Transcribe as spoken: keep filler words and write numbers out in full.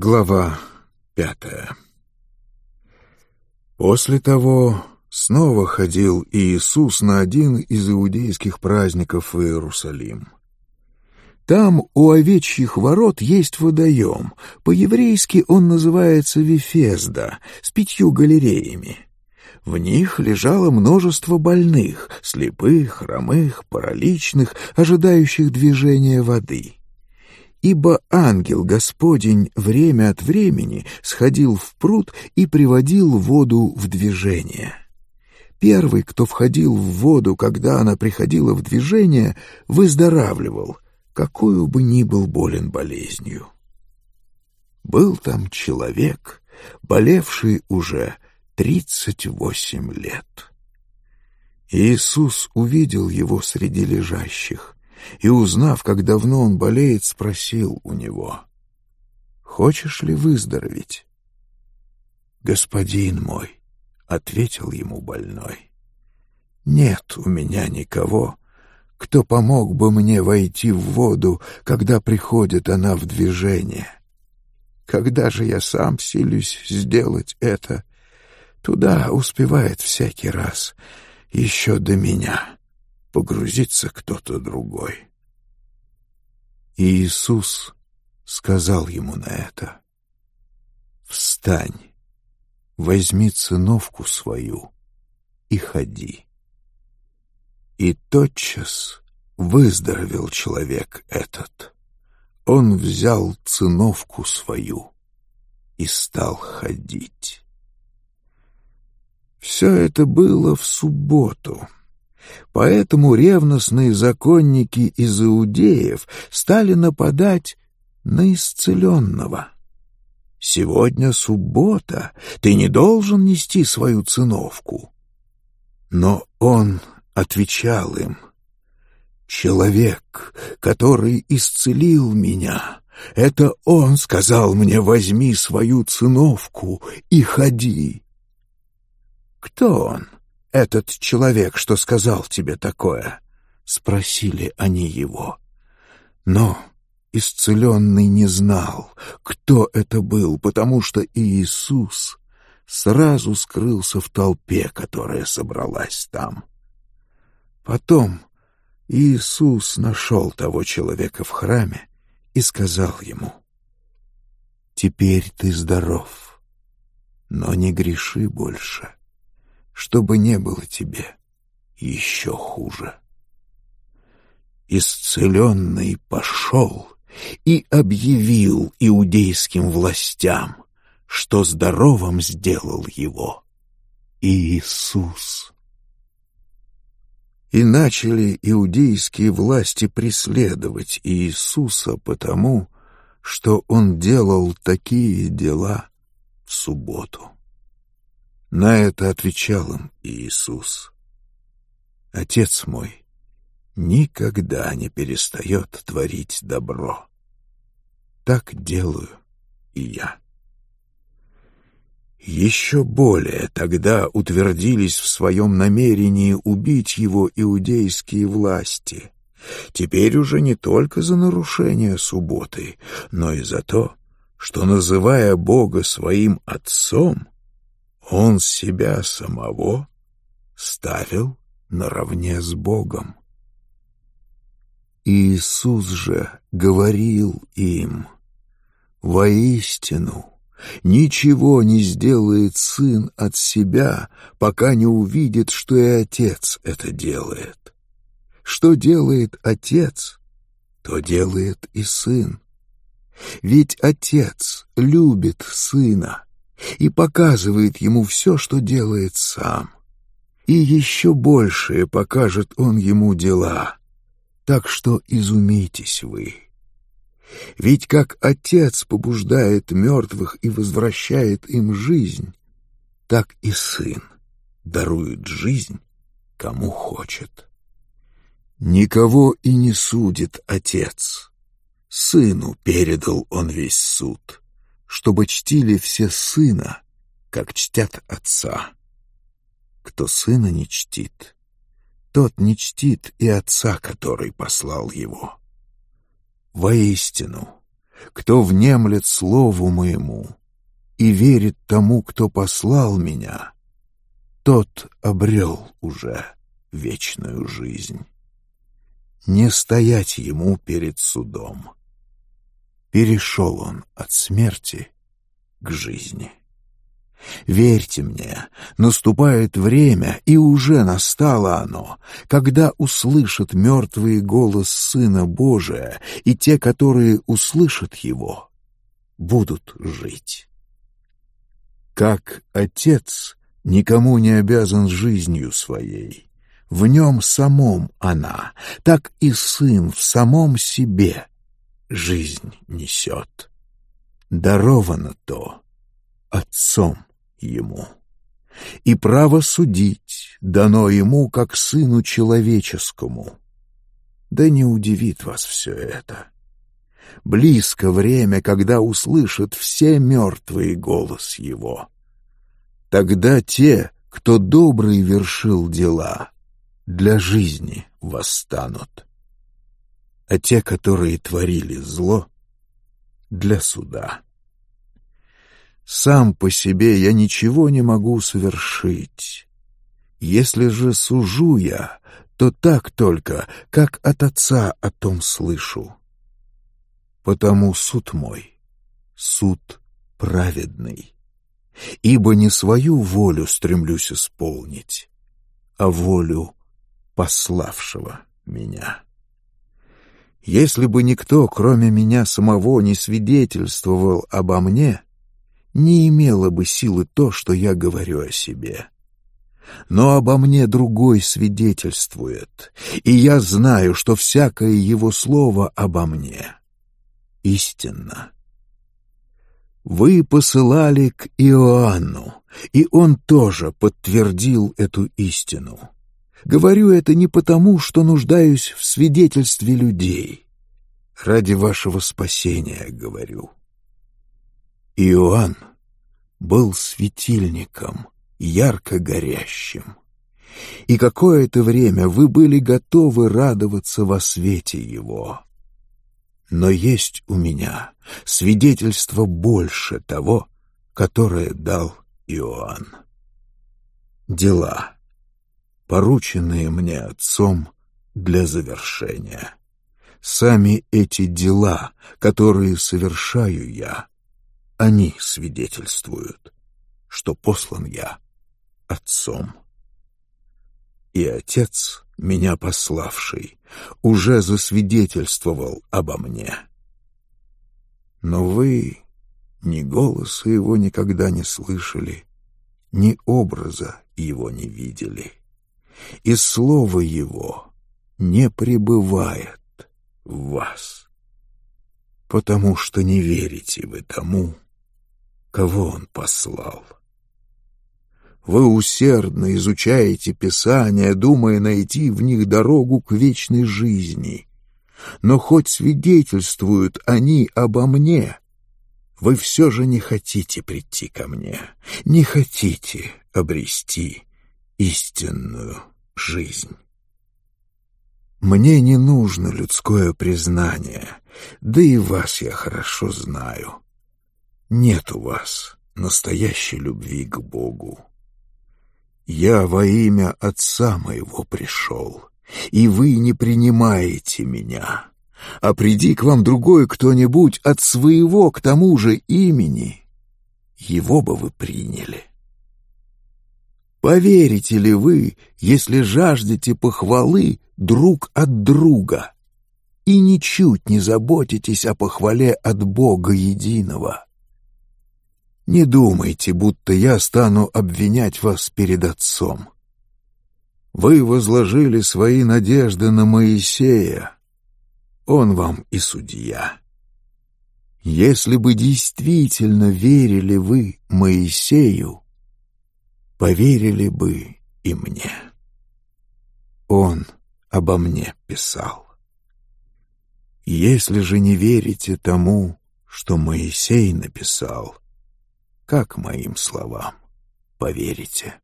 Глава пятая. После того снова ходил Иисус на один из иудейских праздников в Иерусалим. Там у овечьих ворот есть водоем, по-еврейски он называется Вифезда, с пятью галереями. В них лежало множество больных, слепых, хромых, параличных, ожидающих движения воды. Ибо ангел Господень время от времени сходил в пруд и приводил воду в движение. Первый, кто входил в воду, когда она приходила в движение, выздоравливал, какую бы ни был болен болезнью. Был там человек, болевший уже тридцать восемь лет. Иисус увидел его среди лежащих и, узнав, как давно он болеет, спросил у него: «Хочешь ли выздороветь?» «Господин мой», — ответил ему больной, — «нет у меня никого, кто помог бы мне войти в воду, когда приходит она в движение. Когда же я сам силюсь сделать это, туда успевает всякий раз, еще до меня, погрузится кто-то другой». И Иисус сказал ему на это: «Встань, возьми циновку свою и ходи». И тотчас выздоровел человек этот. Он взял циновку свою и стал ходить. Все это было в субботу. Поэтому ревностные законники из иудеев стали нападать на исцеленного. «Сегодня суббота, ты не должен нести свою циновку». Но он отвечал им: «Человек, который исцелил меня, это он сказал мне: возьми свою циновку и ходи». «Кто он, этот человек, что сказал тебе такое?» — спросили они его. Но исцеленный не знал, кто это был, потому что Иисус сразу скрылся в толпе, которая собралась там. Потом Иисус нашел того человека в храме и сказал ему: «Теперь ты здоров, но не греши больше, чтобы не было тебе еще хуже». Исцеленный пошел и объявил иудейским властям, что здоровым сделал его Иисус. И начали иудейские власти преследовать Иисуса потому, что он делал такие дела в субботу. На это отвечал им Иисус: «Отец мой никогда не перестает творить добро. Так делаю и я». Еще более тогда утвердились в своем намерении убить его иудейские власти, теперь уже не только за нарушение субботы, но и за то, что, называя Бога своим Отцом, он себя самого ставил наравне с Богом. Иисус же говорил им: «Воистину, ничего не сделает Сын от себя, пока не увидит, что и Отец это делает. Что делает Отец, то делает и Сын. Ведь Отец любит Сына и показывает ему все, что делает сам. И еще большее покажет он ему дела, так что изумитесь вы. Ведь как Отец побуждает мертвых и возвращает им жизнь, так и Сын дарует жизнь, кому хочет. Никого и не судит Отец. Сыну передал он весь суд, чтобы чтили все Сына, как чтят Отца. Кто Сына не чтит, тот не чтит и Отца, который послал Его. Воистину, кто внемлет слову моему и верит тому, кто послал меня, тот обрел уже вечную жизнь. Не стоять ему перед судом. Перешел он от смерти к жизни. Верьте мне, наступает время, и уже настало оно, когда услышат мертвые голос Сына Божия, и те, которые услышат его, будут жить. Как Отец никому не обязан жизнью своей, в нем самом она, так и Сын в самом себе жизнь несет. Даровано то Отцом ему, и право судить дано ему, как Сыну Человеческому. Да не удивит вас все это. Близко время, когда услышат все мертвые голос его. Тогда те, кто добрый вершил дела, для жизни восстанут, а те, которые творили зло, для суда. Сам по себе я ничего не могу совершить. Если же сужу я, то так только, как от Отца о том слышу. Потому суд мой — суд праведный, ибо не свою волю стремлюсь исполнить, а волю пославшего меня. Если бы никто, кроме меня самого, не свидетельствовал обо мне, не имело бы силы то, что я говорю о себе. Но обо мне другой свидетельствует, и я знаю, что всякое его слово обо мне истинно. Вы посылали к Иоанну, и он тоже подтвердил эту истину. Говорю это не потому, что нуждаюсь в свидетельстве людей. Ради вашего спасения говорю. Иоанн был светильником, ярко горящим, и какое-то время вы были готовы радоваться во свете его. Но есть у меня свидетельство больше того, которое дал Иоанн. Дела, порученные мне Отцом для завершения. Сами эти дела, которые совершаю я, они свидетельствуют, что послан я Отцом. И Отец, меня пославший, уже засвидетельствовал обо мне. Но вы ни голоса его никогда не слышали, ни образа его не видели, и слово его не пребывает в вас, потому что не верите вы тому, кого он послал. Вы усердно изучаете Писания, думая найти в них дорогу к вечной жизни. Но хоть свидетельствуют они обо мне, вы все же не хотите прийти ко мне, не хотите обрести истинную жизнь. Мне не нужно людское признание, да и вас я хорошо знаю. Нет у вас настоящей любви к Богу. Я во имя Отца моего пришел, и вы не принимаете меня. А приди к вам другой кто-нибудь от своего к тому же имени, его бы вы приняли. Поверите ли вы, если жаждете похвалы друг от друга и ничуть не заботитесь о похвале от Бога единого? Не думайте, будто я стану обвинять вас перед Отцом. Вы возложили свои надежды на Моисея, он вам и судья. Если бы действительно верили вы Моисею, поверили бы и мне. Он обо мне писал. Если же не верите тому, что Моисей написал, как моим словам поверите?